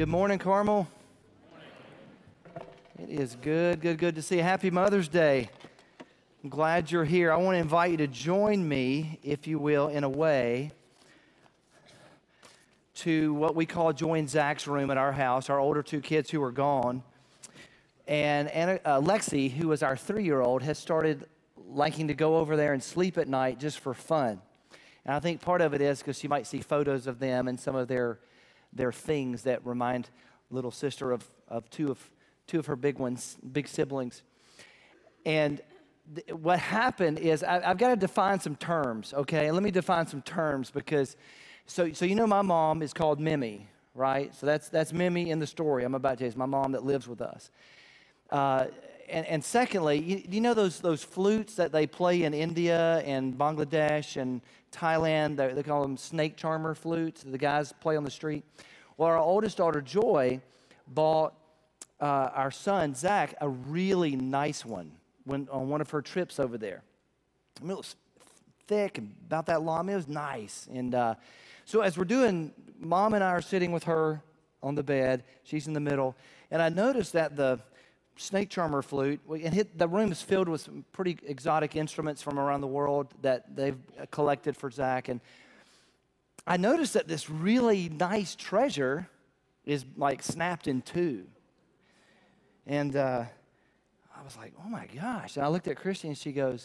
Good morning, Carmel. It is good to see you. Happy Mother's Day. I'm glad you're here. I want to invite you to join me, if you will, in a way, to what we call Join Zach's room at our house, our older two kids who are gone. And Lexi, who is our 3-year-old, has started liking to go over there and sleep at night just for fun. And I think part of it is because she might see photos of them and some of their things that remind little sister of two of her big siblings. And what happened is I've got to define some terms, okay? And let me define some terms because, so you know my mom is called Mimi, right? So that's Mimi in the story I'm about to tell you. It's my mom that lives with us. And secondly, you know those flutes that they play in India and Bangladesh and Thailand? They call them snake charmer flutes. The guys play on the street. Well, our oldest daughter, Joy, bought our son, Zach, a really nice one on one of her trips over there. I mean, it was thick and about that long. I mean, it was nice. And so as we're doing, Mom and I are sitting with her on the bed. She's in the middle. And I noticed that the snake charmer flute, the room is filled with some pretty exotic instruments from around the world that they've collected for Zach. And I noticed that this really nice treasure is like snapped in two. And I was like, oh my gosh. And I looked at Christy and she goes,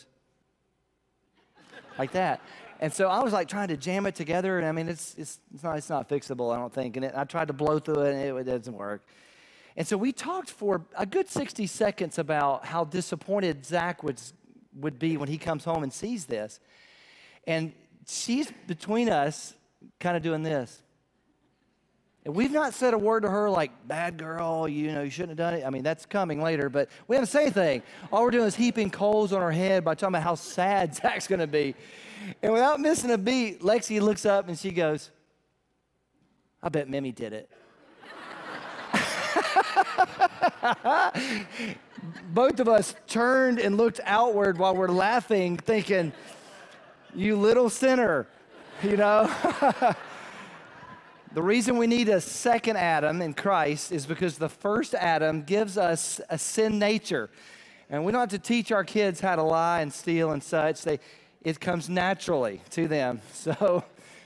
like that. And so I was like trying to jam it together. And I mean, it's not fixable, I don't think. And I tried to blow through it and it doesn't work. And so we talked for a good 60 seconds about how disappointed Zach would be when he comes home and sees this. And she's between us kind of doing this. And we've not said a word to her like, bad girl, you shouldn't have done it. I mean, that's coming later, but we haven't said anything. All we're doing is heaping coals on her head by talking about how sad Zach's going to be. And without missing a beat, Lexi looks up and she goes, I bet Mimi did it. Both of us turned and looked outward while we're laughing, thinking, you little sinner, The reason we need a second Adam in Christ is because the first Adam gives us a sin nature. And we don't have to teach our kids how to lie and steal and such. It comes naturally to them. So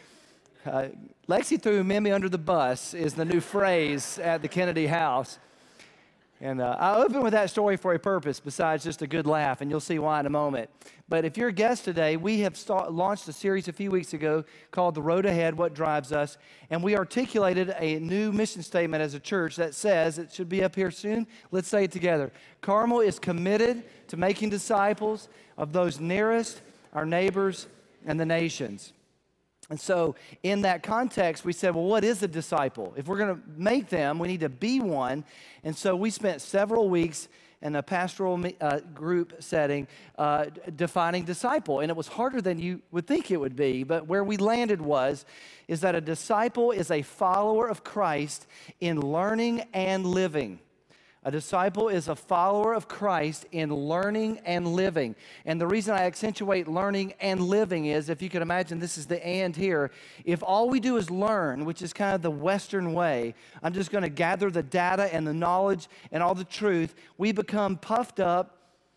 Lexi threw Mimi under the bus is the new phrase at the Kennedy house. And I open with that story for a purpose besides just a good laugh, and you'll see why in a moment. But if you're a guest today, we have launched a series a few weeks ago called The Road Ahead, What Drives Us, and we articulated a new mission statement as a church that says, it should be up here soon, let's say it together. Carmel is committed to making disciples of those nearest, our neighbors, and the nations. And so in that context, we said, well, what is a disciple? If we're going to make them, we need to be one. And so we spent several weeks in a pastoral group setting defining disciple. And it was harder than you would think it would be. But where we landed is that a disciple is a follower of Christ in learning and living. A disciple is a follower of Christ in learning and living. And the reason I accentuate learning and living is, if you can imagine, this is the and here. If all we do is learn, which is kind of the Western way, I'm just going to gather the data and the knowledge and all the truth, we become puffed up,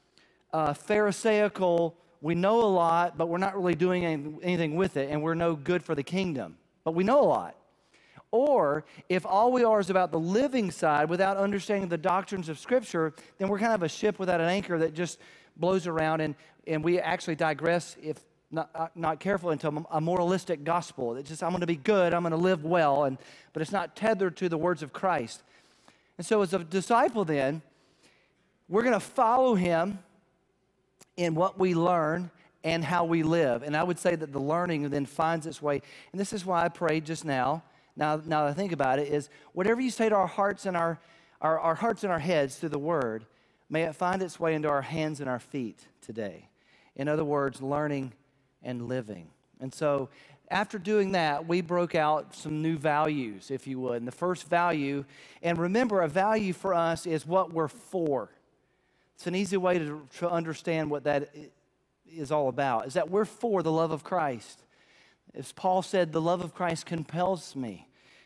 pharisaical. We know a lot, but we're not really doing anything with it, and we're no good for the kingdom. But we know a lot. Or if all we are is about the living side without understanding the doctrines of Scripture, then we're kind of a ship without an anchor that just blows around, and we actually digress, if not careful, into a moralistic gospel. It's just, I'm going to be good, I'm going to live well, but it's not tethered to the words of Christ. And so as a disciple then, we're going to follow him in what we learn and how we live. And I would say that the learning then finds its way, and this is why I prayed just now that I think about it, is whatever you say to our hearts and our hearts and our heads through the word, may it find its way into our hands and our feet today. In other words, learning and living. And so after doing that, we broke out some new values, if you would. And the first value, and remember, a value for us is what we're for. It's an easy way to understand what that is all about, is that we're for the love of Christ. As Paul said, the love of Christ compels me.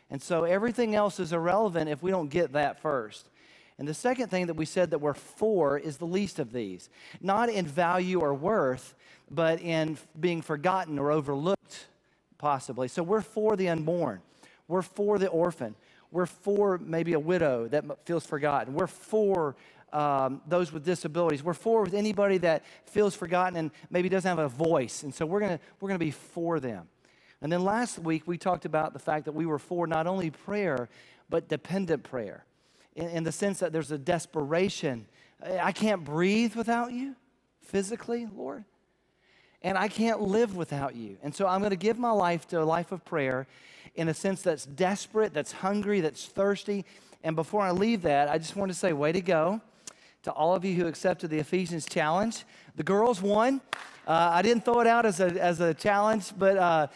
And so everything else is irrelevant if we don't get that first. And the second thing that we said that we're for is the least of these. Not in value or worth, but in being forgotten or overlooked, possibly. So we're for the unborn. We're for the orphan. We're for maybe a widow that feels forgotten. We're for those with disabilities. We're for with anybody that feels forgotten and maybe doesn't have a voice. And so we're gonna be for them. And then last week we talked about the fact that we were for not only prayer, but dependent prayer. In the sense that there's a desperation. I can't breathe without you physically, Lord. And I can't live without you. And so I'm going to give my life to a life of prayer in a sense that's desperate, that's hungry, that's thirsty. And before I leave that, I just want to say, way to go to all of you who accepted the Ephesians challenge. The girls won. I didn't throw it out as a challenge, but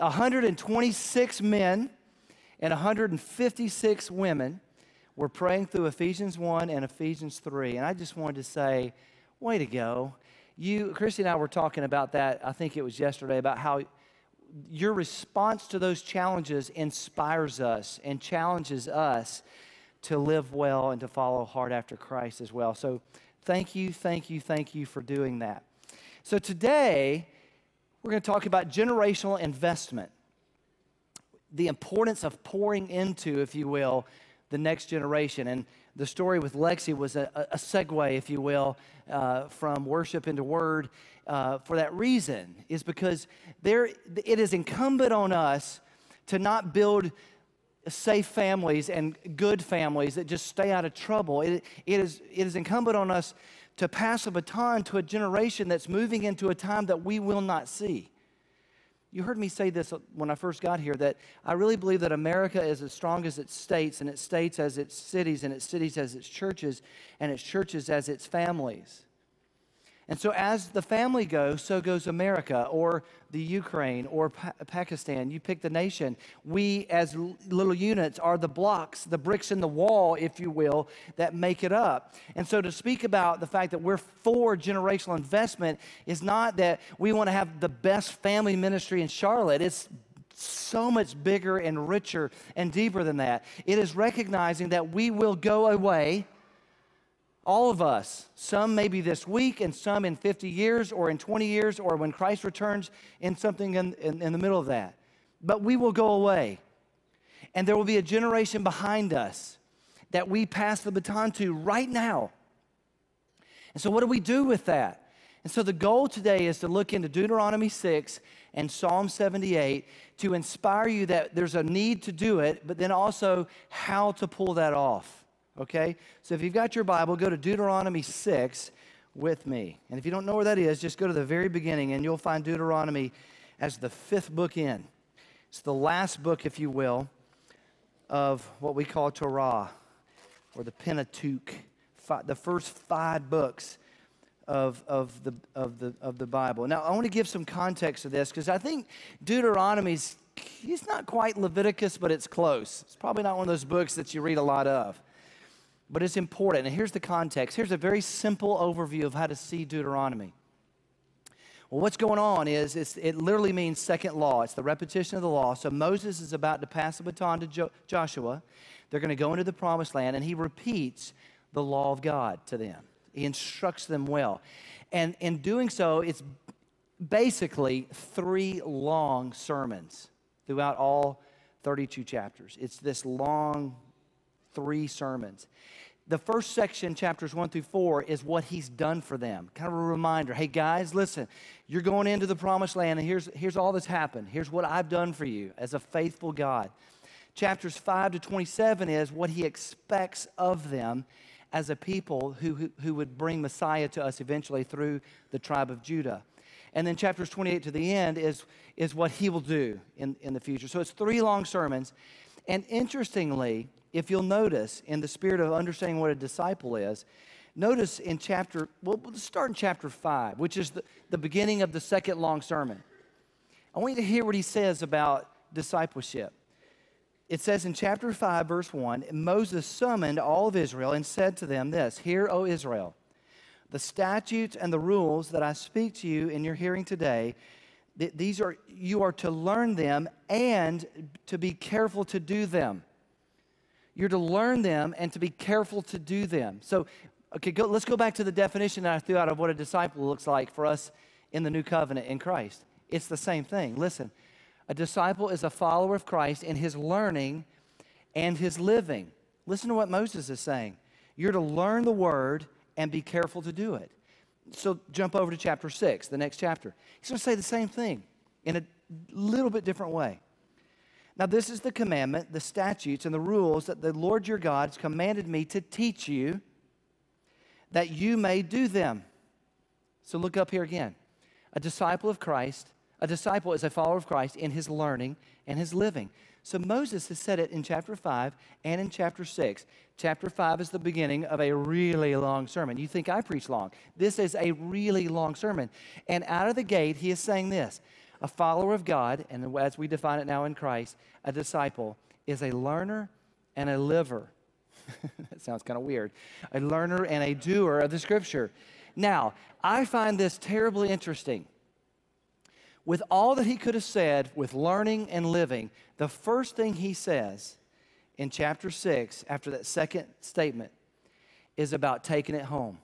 126 men and 156 women were praying through Ephesians 1 and Ephesians 3. And I just wanted to say, way to go. Christy and I were talking about that, I think it was yesterday, about how your response to those challenges inspires us and challenges us to live well and to follow hard after Christ as well. So thank you for doing that. So today, we're going to talk about generational investment, the importance of pouring into, if you will, the next generation. And the story with Lexi was a segue, if you will, from worship into word. For that reason is because it is incumbent on us to not build safe families and good families that just stay out of trouble. It is incumbent on us to pass a baton to a generation that's moving into a time that we will not see. You heard me say this when I first got here, that I really believe that America is as strong as its states, and its states as its cities, and its cities as its churches, and its churches as its families. And so as the family goes, so goes America, or the Ukraine, or Pakistan. You pick the nation. We, as little units, are the blocks, the bricks in the wall, if you will, that make it up. And so to speak about the fact that we're for generational investment is not that we want to have the best family ministry in Charlotte. It's so much bigger and richer and deeper than that. It is recognizing that we will go away. All of us, some maybe this week and some in 50 years or in 20 years or when Christ returns in something in the middle of that. But we will go away. And there will be a generation behind us that we pass the baton to right now. And so what do we do with that? And so the goal today is to look into Deuteronomy 6 and Psalm 78 to inspire you that there's a need to do it, but then also how to pull that off. Okay, so if you've got your Bible, go to Deuteronomy 6 with me. And if you don't know where that is, just go to the very beginning and you'll find Deuteronomy as the fifth book in. It's the last book, if you will, of what we call Torah, or the Pentateuch, the first 5 books of the Bible. Now, I want to give some context to this because I think Deuteronomy's, it's not quite Leviticus, but it's close. It's probably not one of those books that you read a lot of. But it's important. And here's the context. Here's a very simple overview of how to see Deuteronomy. Well, what's going on is it literally means second law. It's the repetition of the law. So Moses is about to pass the baton to Joshua. They're going to go into the promised land, and he repeats the law of God to them. He instructs them well. And in doing so, it's basically 3 long sermons throughout all 32 chapters. It's this long 3 sermons. The first section, chapters 1 through 4, is what he's done for them. Kind of a reminder. Hey guys, listen, you're going into the promised land, and here's all that's happened. Here's what I've done for you as a faithful God. Chapters 5 to 27 is what he expects of them as a people who would bring Messiah to us eventually through the tribe of Judah. And then chapters 28 to the end is what he will do in the future. So it's 3 long sermons. And interestingly, if you'll notice, in the spirit of understanding what a disciple is, notice in we'll start in chapter 5, which is the beginning of the second long sermon. I want you to hear what he says about discipleship. It says in chapter 5, verse 1, Moses summoned all of Israel and said to them this, "Hear, O Israel, the statutes and the rules that I speak to you in your hearing today, You are to learn them and to be careful to do them. You're to learn them and to be careful to do them. So, okay, let's go back to the definition that I threw out of what a disciple looks like for us in the new covenant in Christ. It's the same thing. Listen, a disciple is a follower of Christ in his learning and his living. Listen to what Moses is saying. You're to learn the word and be careful to do it. So jump over to chapter 6, the next chapter. He's going to say the same thing in a little bit different way. Now, this is the commandment, the statutes, and the rules that the Lord your God has commanded me to teach you, that you may do them. So look up here again. A disciple of Christ, a disciple is a follower of Christ in his learning and his living. So Moses has said it in chapter 5 and in chapter 6. Chapter 5 is the beginning of a really long sermon. You think I preach long. This is a really long sermon. And out of the gate, he is saying this. A follower of God, and as we define it now in Christ, a disciple is a learner and a liver. That sounds kind of weird. A learner and a doer of the Scripture. Now, I find this terribly interesting. With all that he could have said with learning and living, the first thing he says in chapter 6, after that second statement, is about taking it home,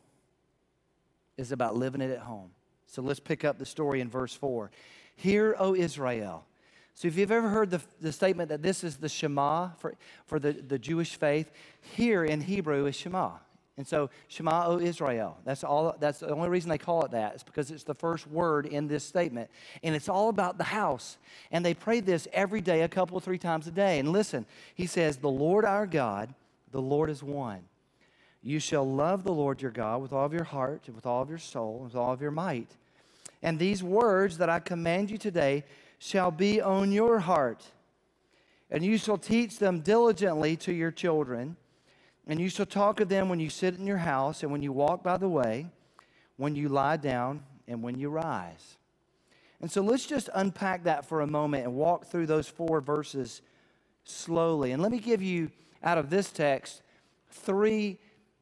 is about living it at home. So let's pick up the story in verse 4. Hear, O Israel. So if you've ever heard the statement that this is the Shema for the Jewish faith, here in Hebrew is Shema. And so, Shema, O Israel. That's the only reason they call it that is because it's the first word in this statement. And it's all about the house. And they pray this every day, a couple, 3 times a day. And listen, he says, the Lord our God, the Lord is one. You shall love the Lord your God with all of your heart, and with all of your soul, and with all of your might. And these words that I command you today shall be on your heart. And you shall teach them diligently to your children. And you shall talk of them when you sit in your house, and when you walk by the way, when you lie down, and when you rise. And so let's just unpack that for a moment and walk through those 4 verses slowly. And let me give you, out of this text, 3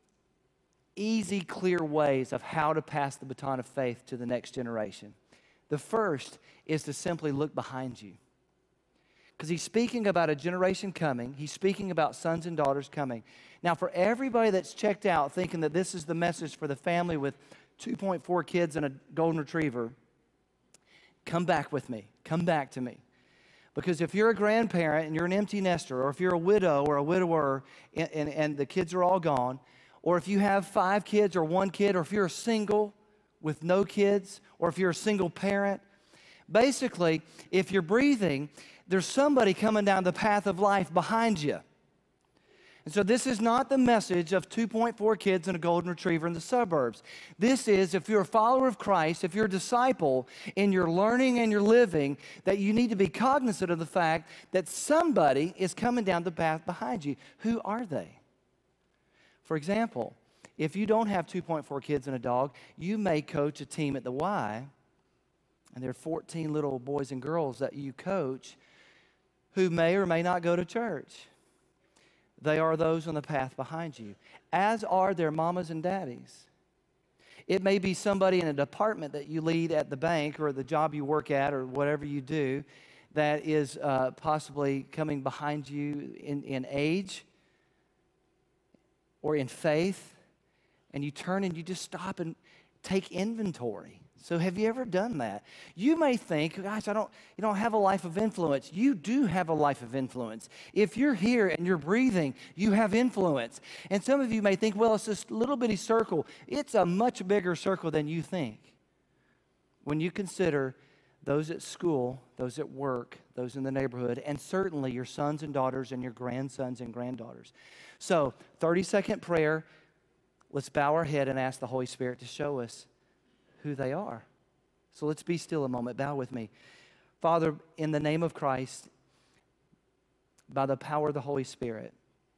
easy, clear ways of how to pass the baton of faith to the next generation. The first is to simply look behind you. Because he's speaking about a generation coming. He's speaking about sons and daughters coming. Now, for everybody that's checked out thinking that this is the message for the family with 2.4 kids and a golden retriever, come back with me. Come back to me. Because if you're a grandparent and you're an empty nester, or if you're a widow or a widower and the kids are all gone, or if you have 5 kids or 1 kid, or if you're single with no kids, or if you're a single parent, basically, if you're breathing, there's somebody coming down the path of life behind you. And so this is not the message of 2.4 kids and a golden retriever in the suburbs. This is, if you're a follower of Christ, if you're a disciple in your learning and your living, that you need to be cognizant of the fact that somebody is coming down the path behind you. Who are they? For example, if you don't have 2.4 kids and a dog, you may coach a team at the Y, and there are 14 little boys and girls that you coach who may or may not go to church. They are those on the path behind you, as are their mamas and daddies. It may be somebody in a department that you lead at the bank or the job you work at or whatever you do that is possibly coming behind you in age or in faith, and you turn and you just stop and take inventory. So have you ever done that? You may think, gosh, you don't have a life of influence. You do have a life of influence. If you're here and you're breathing, you have influence. And some of you may think, well, it's this little bitty circle. It's a much bigger circle than you think. When you consider those at school, those at work, those in the neighborhood, and certainly your sons and daughters and your grandsons and granddaughters. So, 30-second prayer. Let's bow our head and ask the Holy Spirit to show us who they are. So let's be still a moment. Bow with me. Father, in the name of Christ, by the power of the Holy Spirit,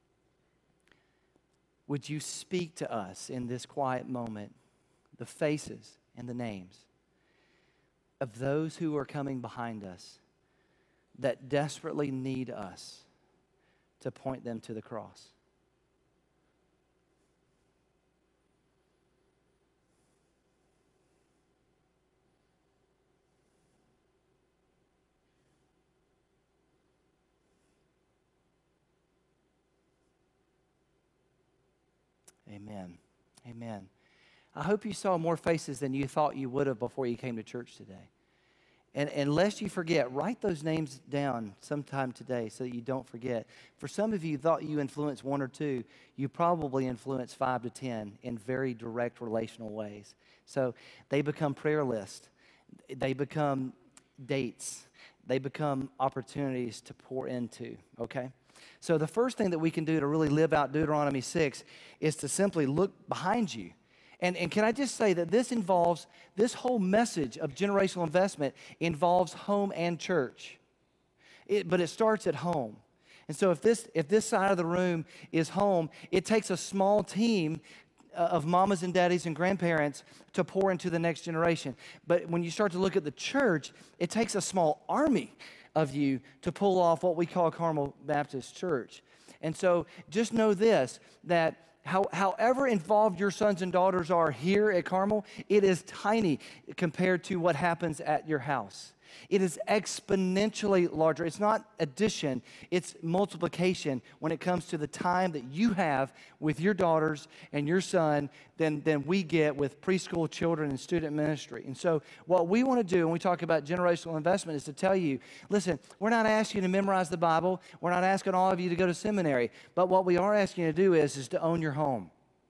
would you speak to us in this quiet moment, the faces and the names of those who are coming behind us that desperately need us to point them to the cross. Amen. Amen. I hope you saw more faces than you thought you would have before you came to church today. And unless you forget, write those names down sometime today so that you don't forget. For some of you thought you influenced one or two, you probably influenced 5 to 10 in very direct relational ways. So they become prayer lists. They become dates. They become opportunities to pour into, okay? So the first thing that we can do to really live out Deuteronomy 6 is to simply look behind you. And can I just say that this whole message of generational investment involves home and church. But it starts at home. And so if this side of the room is home, it takes a small team of mamas and daddies and grandparents to pour into the next generation. But when you start to look at the church, it takes a small army of you to pull off what we call Carmel Baptist Church. And so just know this, that however involved your sons and daughters are here at Carmel, it is tiny compared to what happens at your house. It is exponentially larger. It's not addition, it's multiplication when it comes to the time that you have with your daughters and your son than we get with preschool children and student ministry. And so what we want to do when we talk about generational investment is to tell you, listen, we're not asking you to memorize the Bible. We're not asking all of you to go to seminary. But what we are asking you to do is to own your home.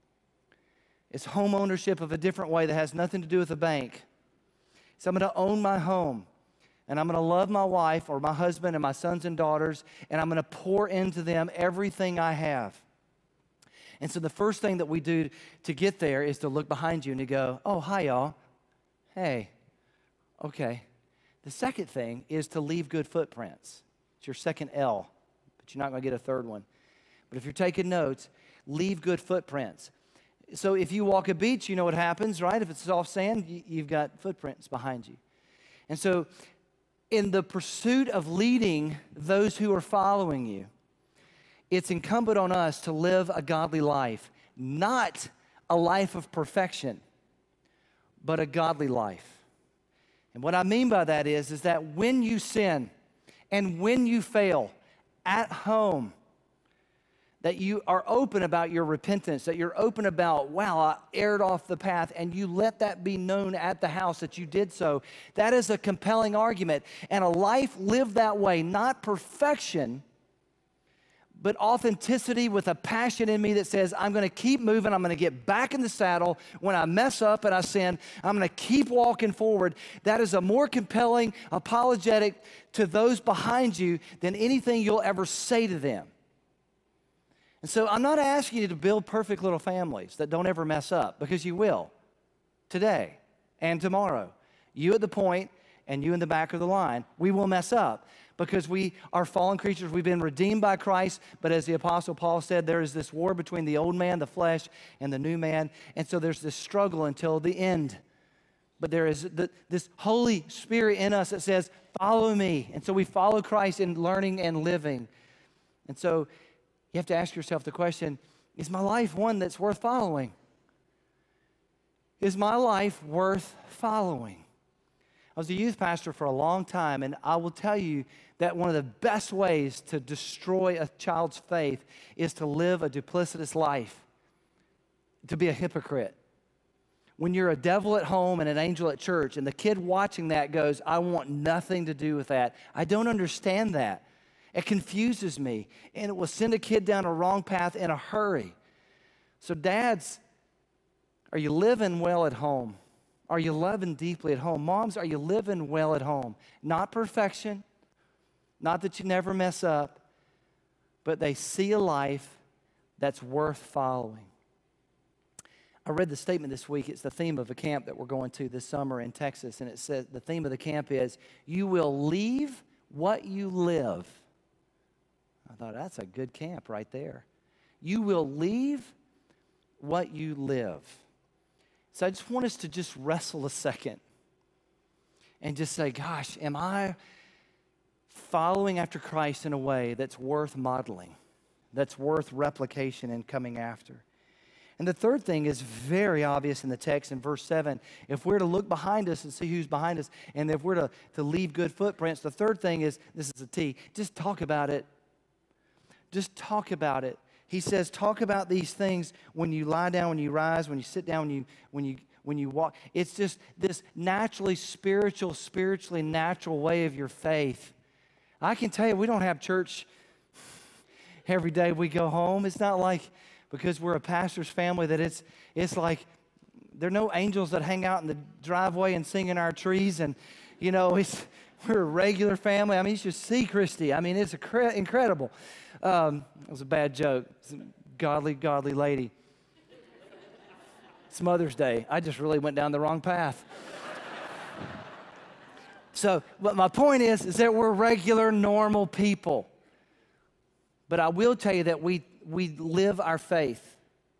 It's home ownership of a different way that has nothing to do with a bank. So I'm going to own my home. And I'm going to love my wife or my husband and my sons and daughters, and I'm going to pour into them everything I have. And so the first thing that we do to get there is to look behind you and to go, oh, hi, y'all. Hey, okay. The second thing is to leave good footprints. It's your second L, but you're not going to get a third one. But if you're taking notes, leave good footprints. So if you walk a beach, you know what happens, right? If it's soft sand, you've got footprints behind you. And so in the pursuit of leading those who are following you, it's incumbent on us to live a godly life, not a life of perfection, but a godly life. And what I mean by that is that when you sin and when you fail at home, that you are open about your repentance, that you're open about, wow, I erred off the path, and you let that be known at the house that you did so. That is a compelling argument. And a life lived that way, not perfection, but authenticity with a passion in me that says, I'm going to keep moving, I'm going to get back in the saddle. When I mess up and I sin, I'm going to keep walking forward. That is a more compelling apologetic to those behind you than anything you'll ever say to them. And so I'm not asking you to build perfect little families that don't ever mess up, because you will today and tomorrow. You at the point and you in the back of the line, we will mess up because we are fallen creatures. We've been redeemed by Christ, but as the Apostle Paul said, there is this war between the old man, the flesh, and the new man. And so there's this struggle until the end. But there is this Holy Spirit in us that says, follow me. And so we follow Christ in learning and living. And so you have to ask yourself the question, is my life one that's worth following? Is my life worth following? I was a youth pastor for a long time, and I will tell you that one of the best ways to destroy a child's faith is to live a duplicitous life, to be a hypocrite. When you're a devil at home and an angel at church, and the kid watching that goes, I want nothing to do with that. I don't understand that. It confuses me, and it will send a kid down a wrong path in a hurry. So dads, are you living well at home? Are you loving deeply at home? Moms, are you living well at home? Not perfection, not that you never mess up, but they see a life that's worth following. I read the statement this week. It's the theme of a camp that we're going to this summer in Texas, and it says the theme of the camp is, you will leave what you live. I thought, that's a good camp right there. You will leave what you live. So I just want us to just wrestle a second and just say, gosh, am I following after Christ in a way that's worth modeling, that's worth replication and coming after? And the third thing is very obvious in the text in verse 7. If we're to look behind us and see who's behind us, and if we're to leave good footprints, the third thing is, this is a T, just talk about it. Just talk about it. He says, talk about these things when you lie down, when you rise, when you sit down, when you walk. It's just this spiritually natural way of your faith. I can tell you, we don't have church every day we go home. It's not like, because we're a pastor's family, that it's like there are no angels that hang out in the driveway and sing in our trees. And, we're a regular family. I mean, you should see Christy. I mean, it's incredible. It was a bad joke. It's a godly lady. It's Mother's Day. I just really went down the wrong path. So, but my point is that we're regular, normal people. But I will tell you that we live our faith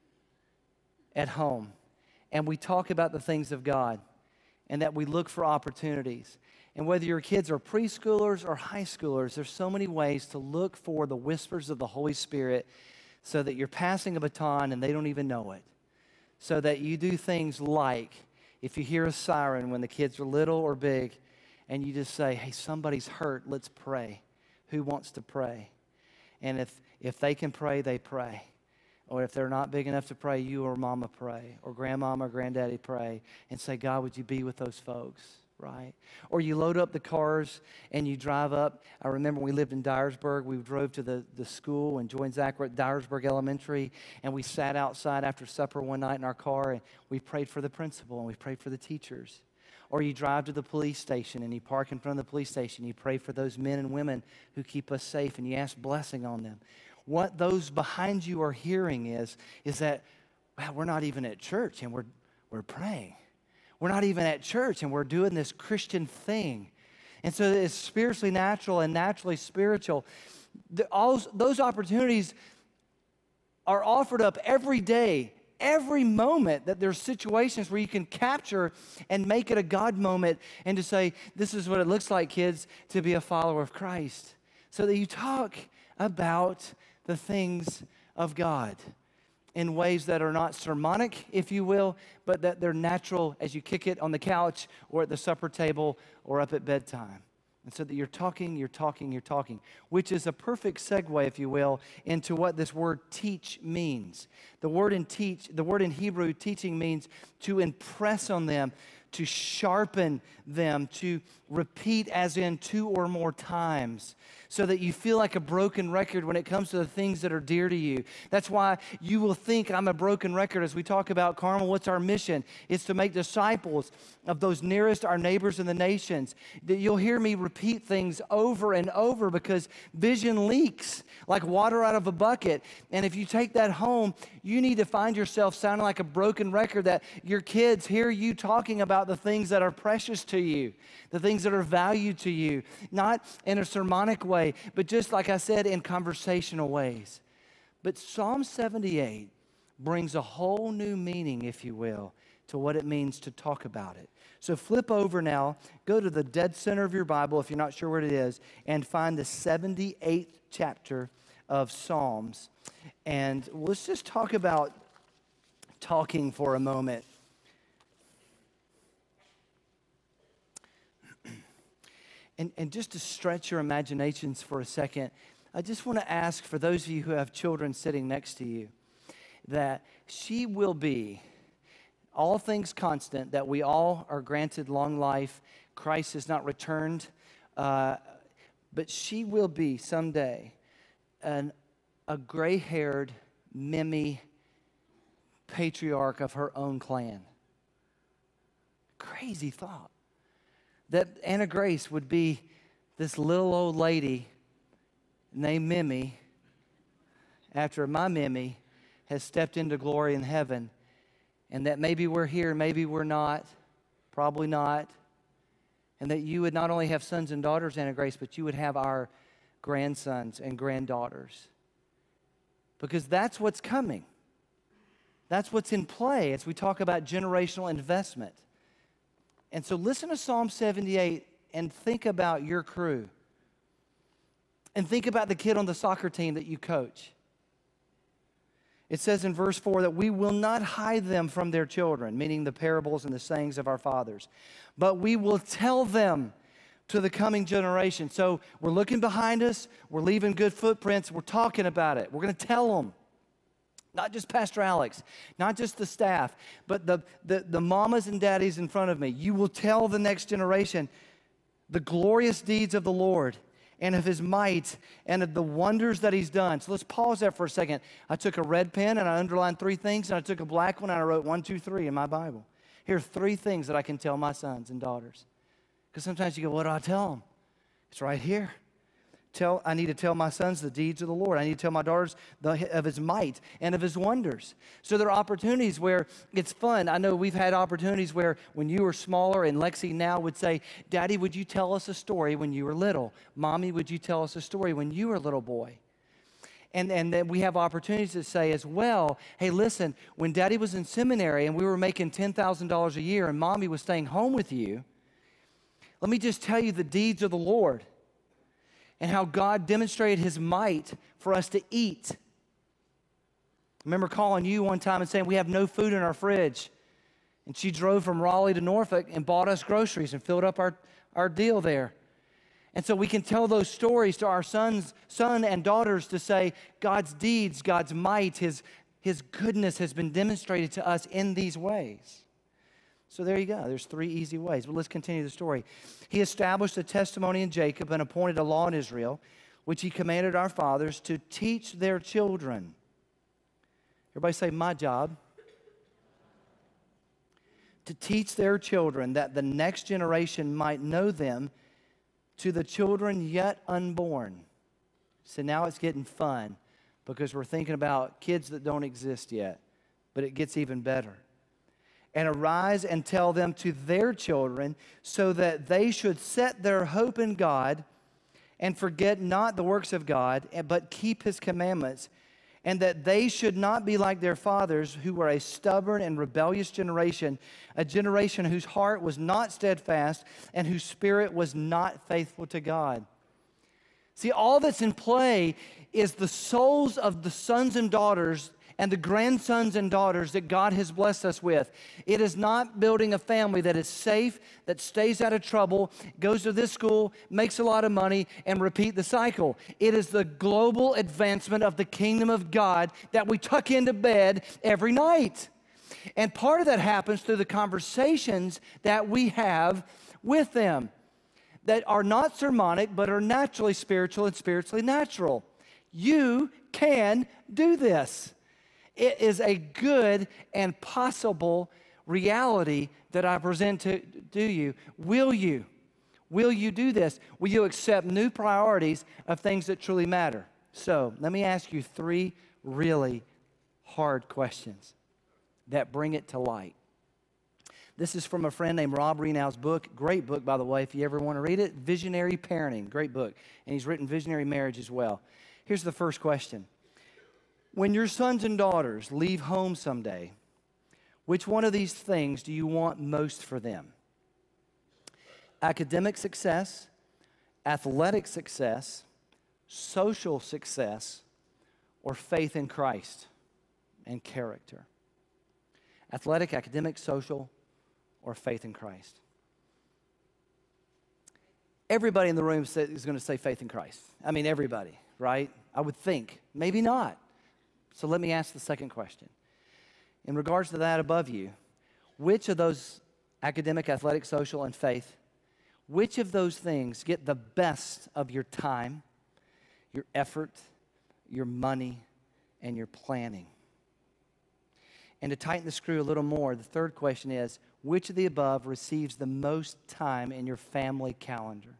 at home, and we talk about the things of God, and that we look for opportunities. And whether your kids are preschoolers or high schoolers, there's so many ways to look for the whispers of the Holy Spirit so that you're passing a baton and they don't even know it. So that you do things like, if you hear a siren when the kids are little or big, and you just say, hey, somebody's hurt, let's pray. Who wants to pray? And if they can pray, they pray. Or if they're not big enough to pray, you or mama pray, or grandmama or granddaddy pray, and say, God, would you be with those folks, right? Or you load up the cars and you drive up. I remember when we lived in Dyersburg, we drove to the school and joined Zach at Dyersburg Elementary, and we sat outside after supper one night in our car, and we prayed for the principal and we prayed for the teachers. Or you drive to the police station and you park in front of the police station. You pray for those men and women who keep us safe, and you ask blessing on them. What those behind you are hearing is that, wow, we're not even at church and we're praying. We're not even at church and we're doing this Christian thing. And so it's spiritually natural and naturally spiritual. All those opportunities are offered up every day, every moment, that there's situations where you can capture and make it a God moment and to say, this is what it looks like, kids, to be a follower of Christ. So that you talk about the things of God in ways that are not sermonic, if you will, but that they're natural as you kick it on the couch or at the supper table or up at bedtime. And so that you're talking, which is a perfect segue, if you will, into what this word teach means. The word in Hebrew, teaching, means to impress on them, to sharpen them, to repeat as in 2 or more times, so that you feel like a broken record when it comes to the things that are dear to you. That's why you will think I'm a broken record as we talk about Carmel. What's our mission? It's to make disciples of those nearest, our neighbors in the nations. You'll hear me repeat things over and over because vision leaks like water out of a bucket. And if you take that home, you need to find yourself sounding like a broken record, that your kids hear you talking about the things that are precious to you, the things that are valued to you, not in a sermonic way, but just like I said, in conversational ways. But Psalm 78 brings a whole new meaning, if you will, to what it means to talk about it. So flip over now, go to the dead center of your Bible if you're not sure what it is, and find the 78th chapter of Psalms. And let's just talk about talking for a moment. And just to stretch your imaginations for a second, I just want to ask, for those of you who have children sitting next to you, that she will be, all things constant, that we all are granted long life. Christ has not returned, but she will be someday a gray-haired, Mimi patriarch of her own clan. Crazy thought. That Anna Grace would be this little old lady named Mimi after my Mimi has stepped into glory in heaven, and that maybe we're here, maybe we're not, probably not, and that you would not only have sons and daughters, Anna Grace, but you would have our grandsons and granddaughters. Because that's what's coming. That's what's in play as we talk about generational investment. And so listen to Psalm 78 and think about your crew. And think about the kid on the soccer team that you coach. It says in verse 4 that we will not hide them from their children, meaning the parables and the sayings of our fathers, but we will tell them to the coming generation. So we're looking behind us, we're leaving good footprints, we're talking about it, we're going to tell them. Not just Pastor Alex, not just the staff, but the mamas and daddies in front of me. You will tell the next generation the glorious deeds of the Lord and of his might and of the wonders that he's done. So let's pause there for a second. I took a red pen and I underlined 3 things, and I took a black one and I wrote 1, 2, 3 in my Bible. Here are 3 things that I can tell my sons and daughters. Because sometimes you go, what do I tell them? It's right here. I need to tell my sons the deeds of the Lord. I need to tell my daughters of his might and of his wonders. So there are opportunities where it's fun. I know we've had opportunities where when you were smaller, and Lexi now would say, Daddy, would you tell us a story when you were little? Mommy, would you tell us a story when you were a little boy? And then we have opportunities to say as well, hey, listen, when Daddy was in seminary and we were making $10,000 a year and Mommy was staying home with you, let me just tell you the deeds of the Lord and how God demonstrated his might for us to eat. I remember calling you one time and saying, we have no food in our fridge. And she drove from Raleigh to Norfolk and bought us groceries and filled up our deal there. And so we can tell those stories to our son and daughters to say, God's deeds, God's might, his goodness has been demonstrated to us in these ways. So there you go. There's 3 easy ways. But let's continue the story. He established a testimony in Jacob and appointed a law in Israel, which he commanded our fathers to teach their children. Everybody say, my job. To teach their children, that the next generation might know them, to the children yet unborn. So now it's getting fun because we're thinking about kids that don't exist yet, but it gets even better. And arise and tell them to their children, so that they should set their hope in God and forget not the works of God, but keep his commandments, and that they should not be like their fathers, who were a stubborn and rebellious generation, a generation whose heart was not steadfast and whose spirit was not faithful to God. See, all that's in play is the souls of the sons and daughters and the grandsons and daughters that God has blessed us with. It is not building a family that is safe, that stays out of trouble, goes to this school, makes a lot of money, and repeat the cycle. It is the global advancement of the kingdom of God that we tuck into bed every night. And part of that happens through the conversations that we have with them that are not sermonic, but are naturally spiritual and spiritually natural. You can do this. It is a good and possible reality that I present to you. Will you? Will you do this? Will you accept new priorities of things that truly matter? So let me ask you 3 really hard questions that bring it to light. This is from a friend named Rob Renow's book. Great book, by the way, if you ever want to read it. Visionary Parenting. Great book. And he's written Visionary Marriage as well. Here's the first question. When your sons and daughters leave home someday, which one of these things do you want most for them? Academic success, athletic success, social success, or faith in Christ and character? Athletic, academic, social, or faith in Christ? Everybody in the room is going to say faith in Christ. I mean, everybody, right? I would think. Maybe not. So let me ask the second question. In regards to that above you, which of those academic, athletic, social, and faith, which of those things get the best of your time, your effort, your money, and your planning? And to tighten the screw a little more, the third question is, which of the above receives the most time in your family calendar?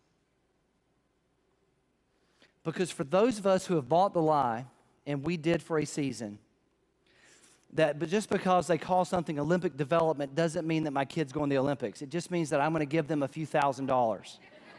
Because for those of us who have bought the lie, and we did for a season, but just because they call something Olympic development doesn't mean that my kid's going to the Olympics. It just means that I'm going to give them a few $1,000s.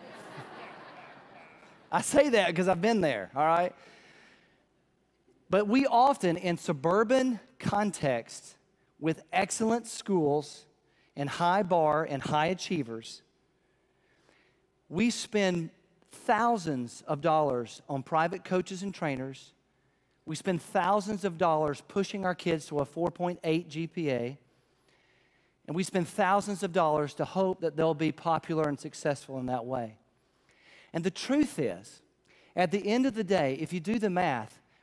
I say that because I've been there, all right? But we often, in suburban contexts, with excellent schools and high bar and high achievers, we spend thousands of dollars on private coaches and trainers. We spend thousands of dollars pushing our kids to a 4.8 GPA. And we spend thousands of dollars to hope that they'll be popular and successful in that way. And the truth is, at the end of the day, if you do the math,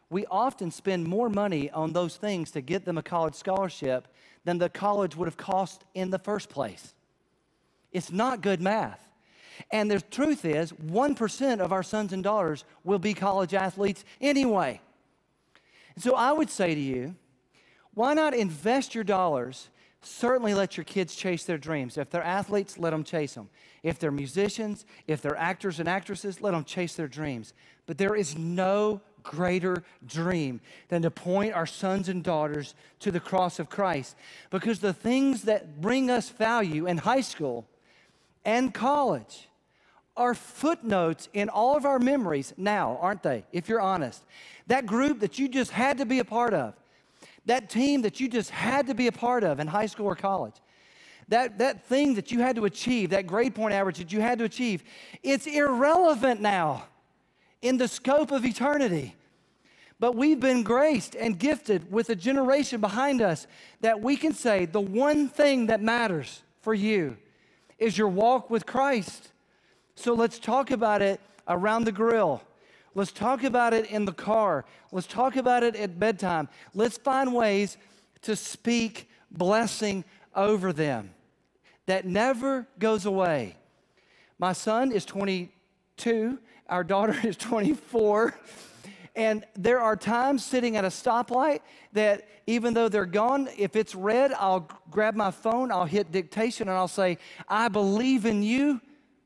we often spend more money on those things to get them a college scholarship than the college would have cost in the first place. It's not good math. And the truth is, 1% of our sons and daughters will be college athletes anyway. So I would say to you, why not invest your dollars? Certainly let your kids chase their dreams. If they're athletes, let them chase them. If they're musicians, if they're actors and actresses, let them chase their dreams. But there is no greater dream than to point our sons and daughters to the cross of Christ. Because the things that bring us value in high school and college are footnotes in all of our memories now, aren't they? If you're honest. That group that you just had to be a part of, that team that you just had to be a part of in high school or college, that thing that you had to achieve, that grade point average that you had to achieve, it's irrelevant now in the scope of eternity. But we've been graced and gifted with a generation behind us that we can say the one thing that matters for you is your walk with Christ. So let's talk about it around the grill. Let's talk about it in the car. Let's talk about it at bedtime. Let's find ways to speak blessing over them that never goes away. My son is 22. Our daughter is 24. And there are times sitting at a stoplight that even though they're gone, if it's red, I'll grab my phone, I'll hit dictation, and I'll say, I believe in you.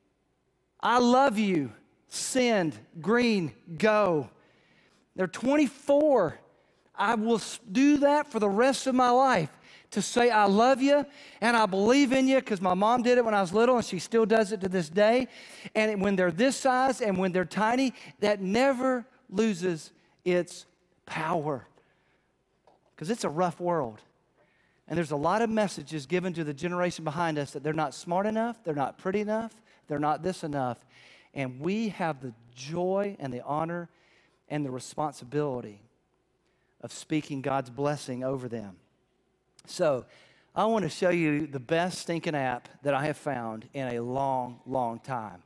I love you. Send, green, go. They're 24. I will do that for the rest of my life, to say I love you and I believe in you, because my mom did it when I was little and she still does it to this day. And when they're this size and when they're tiny, that never loses its power, because it's a rough world. And there's a lot of messages given to the generation behind us that they're not smart enough, they're not pretty enough, they're not this enough. And we have the joy and the honor and the responsibility of speaking God's blessing over them. So I want to show you the best stinking app that I have found in a long, long time.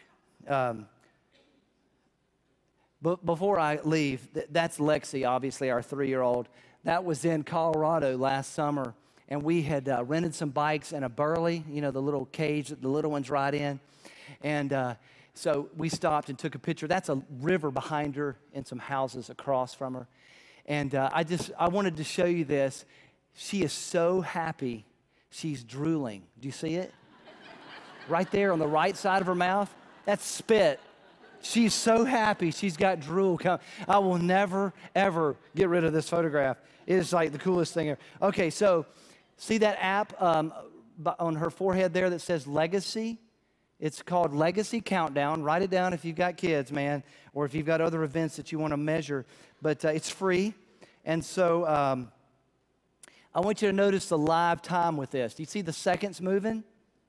But before I leave, that's Lexi, obviously our 3-year-old. That was in Colorado last summer, and we had rented some bikes and a Burley, you know, the little cage that the little ones ride in. And so we stopped and took a picture. That's a river behind her and some houses across from her. And I wanted to show you this. She is so happy, she's drooling. Do you see it? Right there on the right side of her mouth, that's spit. She's so happy. She's got drool coming. I will never, ever get rid of this photograph. It is like the coolest thing ever. Okay, so see that app on her forehead there that says Legacy? It's called Legacy Countdown. Write it down if you've got kids, man, or if you've got other events that you want to measure. But it's free. And so I want you to notice the live time with this. Do you see the seconds moving?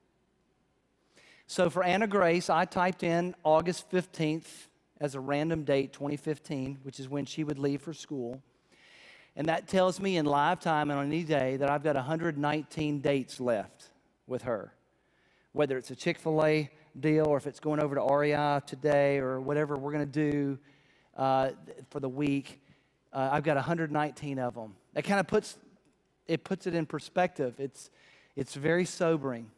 So for Anna Grace, I typed in August 15th as a random date, 2015, which is when she would leave for school. And that tells me in live time and on any day that I've got 119 dates left with her. Whether it's a Chick-fil-A deal or if it's going over to REI today or whatever we're going to do for the week, I've got 119 of them. That kind of puts it in perspective. It's very sobering.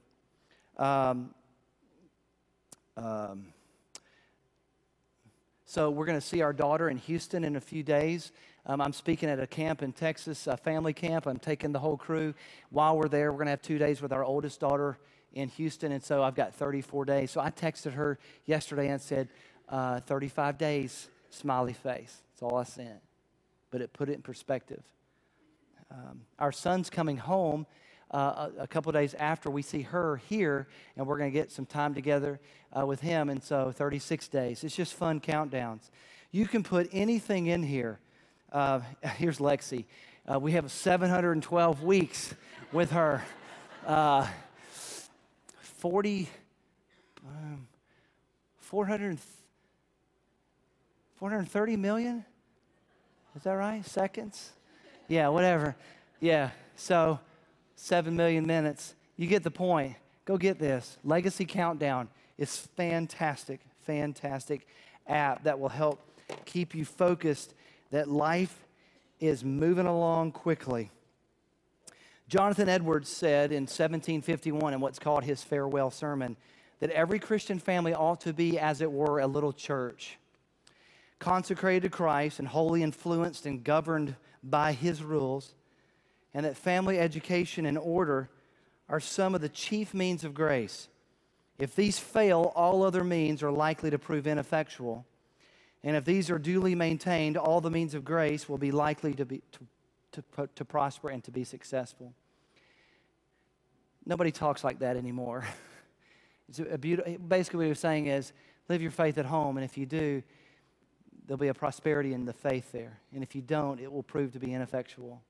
So we're going to see our daughter in Houston in a few days. I'm speaking at a camp in Texas, a family camp. I'm taking the whole crew. While we're there, we're going to have 2 days with our oldest daughter in Houston, and so I've got 34 days. So I texted her yesterday and said, 35 days, smiley face. That's all I sent. But it put it in perspective. Our son's coming home a couple of days after we see her here, and we're going to get some time together with him, and so 36 days. It's just fun countdowns. You can put anything in here. Here's Lexi. We have 712 weeks with her. 430 million? Is that right? Seconds? Yeah, whatever. Yeah, so 7 million minutes. You get the point. Go get this. Legacy Countdown is fantastic, fantastic app that will help keep you focused that life is moving along quickly. Jonathan Edwards said in 1751 in what's called his farewell sermon that every Christian family ought to be, as it were, a little church, consecrated to Christ and wholly influenced and governed by his rules, and that family education and order are some of the chief means of grace. If these fail, all other means are likely to prove ineffectual. And if these are duly maintained, all the means of grace will be likely to prosper and to be successful. Nobody talks like that anymore. Basically what he was saying is, live your faith at home, and if you do, there'll be a prosperity in the faith there. And if you don't, it will prove to be ineffectual.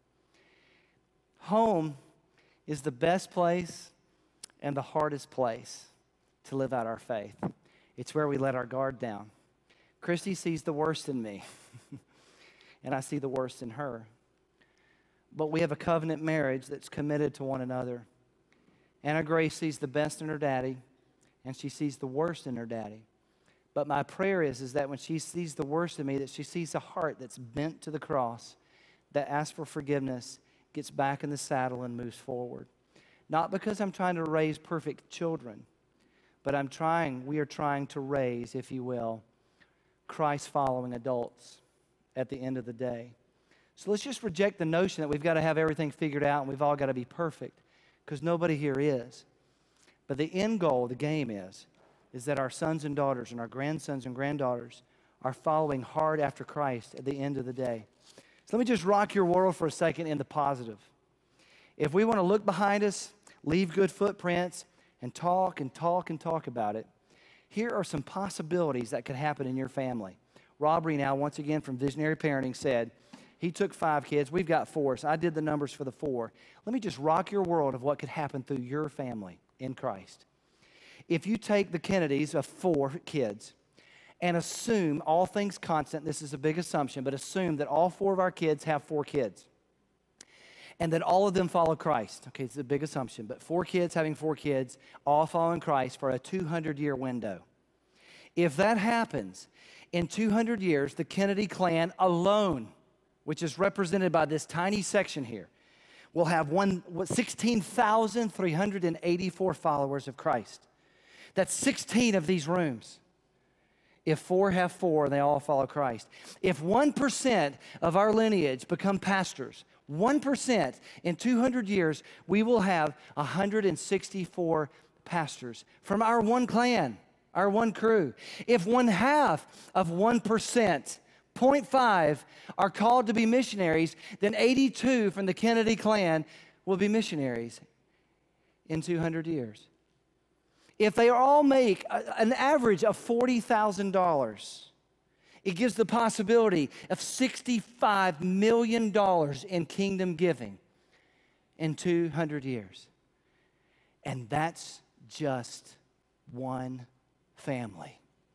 Home is the best place and the hardest place to live out our faith. It's where we let our guard down. Christy sees the worst in me, and I see the worst in her. But we have a covenant marriage that's committed to one another. Anna Grace sees the best in her daddy, and she sees the worst in her daddy. But my prayer is that when she sees the worst in me, that she sees a heart that's bent to the cross, that asks for forgiveness, gets back in the saddle, and moves forward. Not because I'm trying to raise perfect children, but we are trying to raise, if you will, Christ-following adults at the end of the day. So let's just reject the notion that we've got to have everything figured out and we've all got to be perfect, because nobody here is. But the end goal, the game is that our sons and daughters and our grandsons and granddaughters are following hard after Christ at the end of the day. So let me just rock your world for a second in the positive. If we want to look behind us, leave good footprints, and talk about it, here are some possibilities that could happen in your family. Rob Renow, once again from Visionary Parenting, said he took 5 kids. We've got 4, so I did the numbers for the 4. Let me just rock your world of what could happen through your family in Christ. If you take the Kennedys of 4 kids and assume all things constant, this is a big assumption, but assume that all 4 of our kids have 4 kids, and that all of them follow Christ. Okay, it's a big assumption, but 4 kids having 4 kids, all following Christ for a 200-year window. If that happens, in 200 years, the Kennedy clan alone, which is represented by this tiny section here, will have 16,384 followers of Christ. That's 16 of these rooms. If 4 have 4, they all follow Christ. If 1% of our lineage become pastors, 1% in 200 years, we will have 164 pastors from our one clan, our one crew. If 1/2 of 1%, 0.5, are called to be missionaries, then 82 from the Kennedy clan will be missionaries in 200 years. If they all make an average of $40,000, it gives the possibility of $65 million in kingdom giving in 200 years. And that's just one family.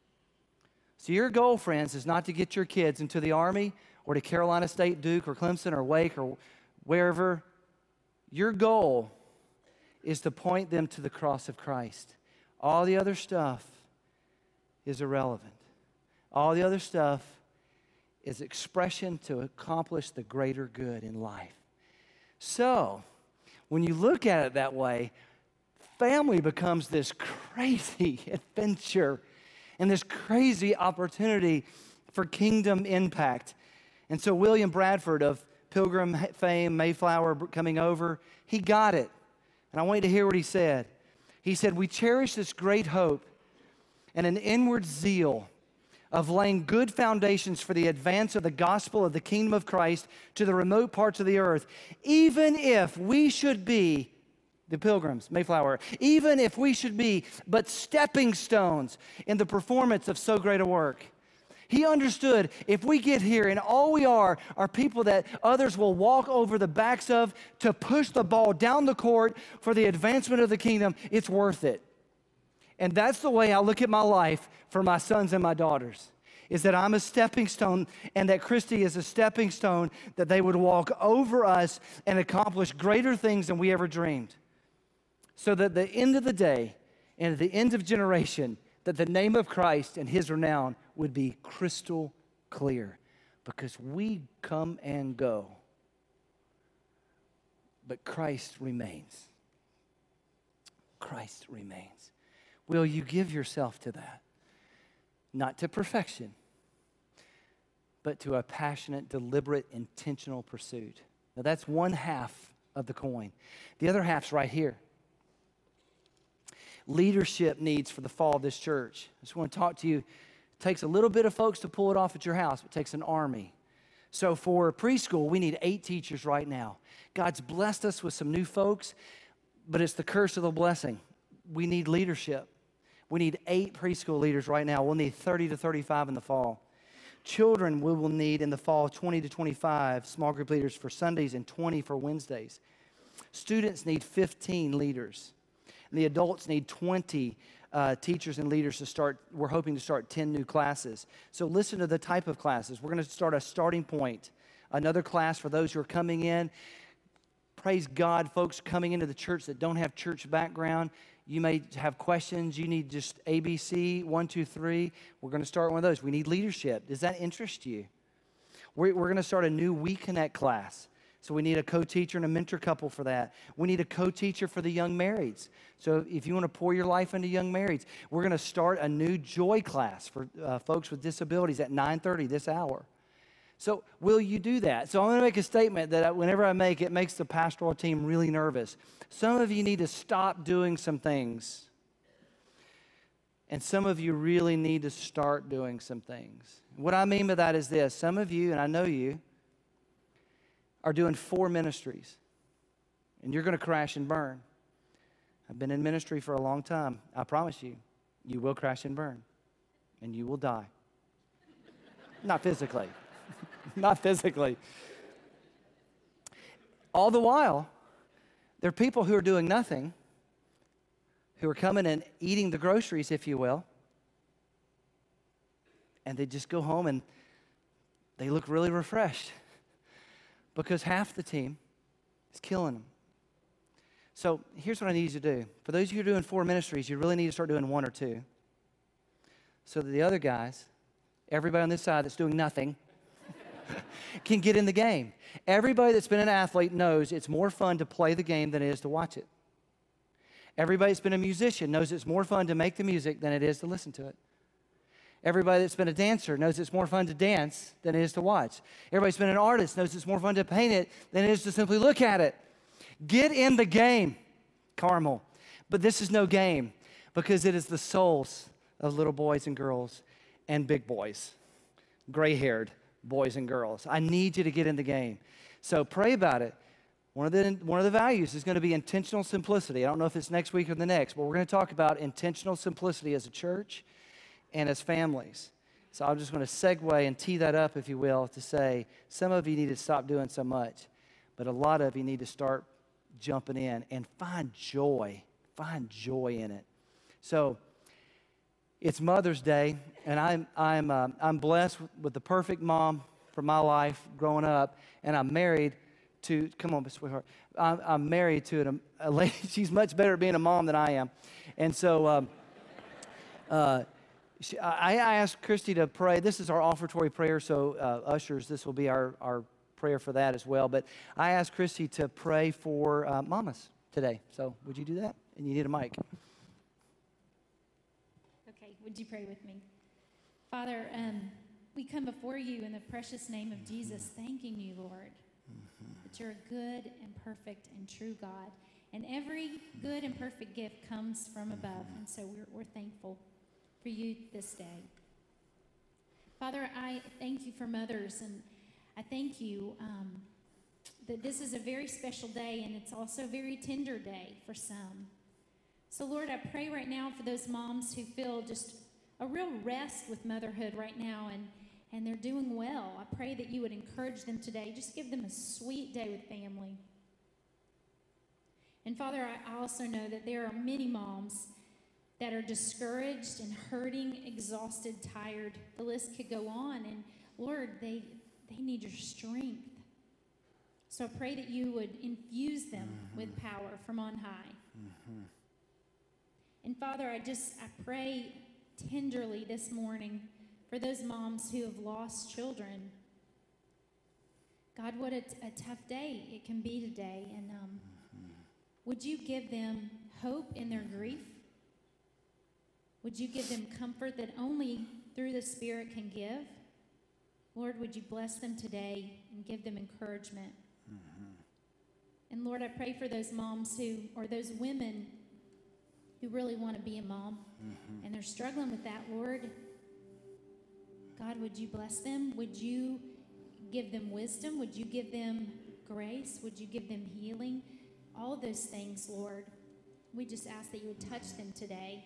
So your goal, friends, is not to get your kids into the Army or to Carolina State, Duke, or Clemson, or Wake, or wherever. Your goal is to point them to the cross of Christ. All the other stuff is irrelevant. All the other stuff is expression to accomplish the greater good in life. So, when you look at it that way, family becomes this crazy adventure and this crazy opportunity for kingdom impact. And so William Bradford of Pilgrim fame, Mayflower coming over, he got it. And I want you to hear what he said. He said, "We cherish this great hope and an inward zeal of laying good foundations for the advance of the gospel of the kingdom of Christ to the remote parts of the earth, even if we should be," the Pilgrims, Mayflower, "even if we should be but stepping stones in the performance of so great a work." He understood if we get here and all we are people that others will walk over the backs of to push the ball down the court for the advancement of the kingdom, it's worth it. And that's the way I look at my life for my sons and my daughters, is that I'm a stepping stone and that Christy is a stepping stone, that they would walk over us and accomplish greater things than we ever dreamed. So that at the end of the day and at the end of generation, that the name of Christ and his renown would be crystal clear. because we come and go, but Christ remains. Christ remains. Will you give yourself to that? Not to perfection, but to a passionate, deliberate, intentional pursuit. Now that's one half of the coin. The other half's right here. Leadership needs for the fall of this church. I just want to talk to you. It takes a little bit of folks to pull it off at your house, but it takes an army. So for preschool, we need 8 teachers right now. God's blessed us with some new folks, but it's the curse of the blessing. We need leadership. We need 8 preschool leaders right now. We'll need 30 to 35 in the fall. Children, we will need in the fall 20 to 25 small group leaders for Sundays and 20 for Wednesdays. Students need 15 leaders. And the adults need 20 teachers and leaders to start. We're hoping to start 10 new classes. So listen to the type of classes. We're going to start a starting point, another class for those who are coming in. Praise God, folks coming into the church that don't have church background. You may have questions. You need just ABC, 1, 2, 3. We're going to start one of those. We need leadership. Does that interest you? We're going to start a new We Connect class. So we need a co-teacher and a mentor couple for that. We need a co-teacher for the young marrieds. So if you want to pour your life into young marrieds, we're going to start a new joy class for folks with disabilities at 9:30 this hour. So will you do that? So I'm going to make a statement that whenever I make it, makes the pastoral team really nervous. Some of you need to stop doing some things. And some of you really need to start doing some things. What I mean by that is this. Some of you, and I know you, are doing 4 ministries. And you're going to crash and burn. I've been in ministry for a long time. I promise you, you will crash and burn. And you will die. Not physically. Not physically. All the while, there are people who are doing nothing, who are coming and eating the groceries, if you will, and they just go home and they look really refreshed because half the team is killing them. So here's what I need you to do. For those of you who are doing 4 ministries, you really need to start doing 1 or 2 so that the other guys, everybody on this side that's doing nothing, can get in the game. Everybody that's been an athlete knows it's more fun to play the game than it is to watch it. Everybody that's been a musician knows it's more fun to make the music than it is to listen to it. Everybody that's been a dancer knows it's more fun to dance than it is to watch. Everybody that's been an artist knows it's more fun to paint it than it is to simply look at it. Get in the game, Carmel. But this is no game because it is the souls of little boys and girls and big boys, gray-haired boys and girls. I need you to get in the game. So pray about it. One of the values is going to be intentional simplicity. I don't know if it's next week or the next, but we're going to talk about intentional simplicity as a church and as families. So I'm just going to segue and tee that up, if you will, to say some of you need to stop doing so much, but a lot of you need to start jumping in and find joy. Find joy in it. So it's Mother's Day, and I'm blessed with the perfect mom for my life growing up, and I'm married to, come on, sweetheart. I'm married to a lady. She's much better at being a mom than I am. And so I asked Christy to pray. This is our offertory prayer, so ushers, this will be our prayer for that as well. But I asked Christy to pray for mamas today. So would you do that? And you need a mic. Okay, would you pray with me? Father, we come before you in the precious name of Jesus, thanking you, Lord, that you're a good and perfect and true God. And every good and perfect gift comes from above. And so we're thankful for you this day. Father, I thank you for mothers, and I thank you that this is a very special day, and it's also a very tender day for some. So, Lord, I pray right now for those moms who feel just a real rest with motherhood right now, and they're doing well. I pray that you would encourage them today. Just give them a sweet day with family. And, Father, I also know that there are many moms that are discouraged and hurting, exhausted, tired. The list could go on. And, Lord, they need your strength. So I pray that you would infuse them with power from on high. And Father, I pray tenderly this morning for those moms who have lost children God, what a tough day it can be today. And would you give them hope in their grief? Would you give them comfort that only through the Spirit can give? Lord, would you bless them today and give them encouragement? And Lord, I pray for those moms or those women who really want to be a mom and they're struggling with that, Lord. God, would you bless them? Would you give them wisdom? Would you give them grace? Would you give them healing? All those things, Lord. We just ask that you would touch them today.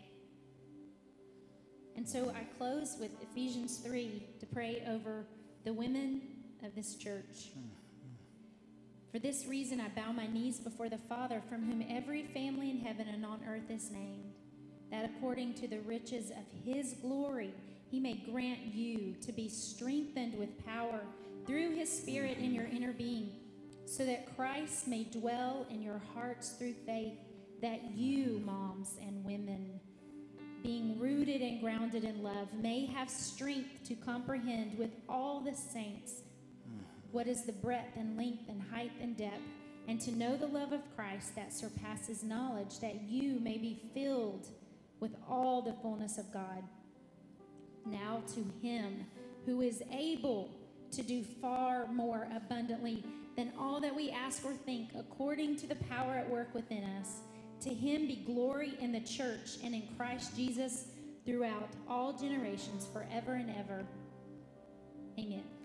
And so I close with Ephesians 3 to pray over the women of this church. For this reason, I bow my knees before the Father, from whom every family in heaven and on earth is named, that according to the riches of his glory, he may grant you to be strengthened with power through his Spirit in your inner being, so that Christ may dwell in your hearts through faith, that you, moms and women, being rooted and grounded in love, may have strength to comprehend with all the saints what is the breadth and length and height and depth, and to know the love of Christ that surpasses knowledge, that you may be filled with all the fullness of God. Now to him who is able to do far more abundantly than all that we ask or think, according to the power at work within us, to him be glory in the church and in Christ Jesus throughout all generations, forever and ever. Amen.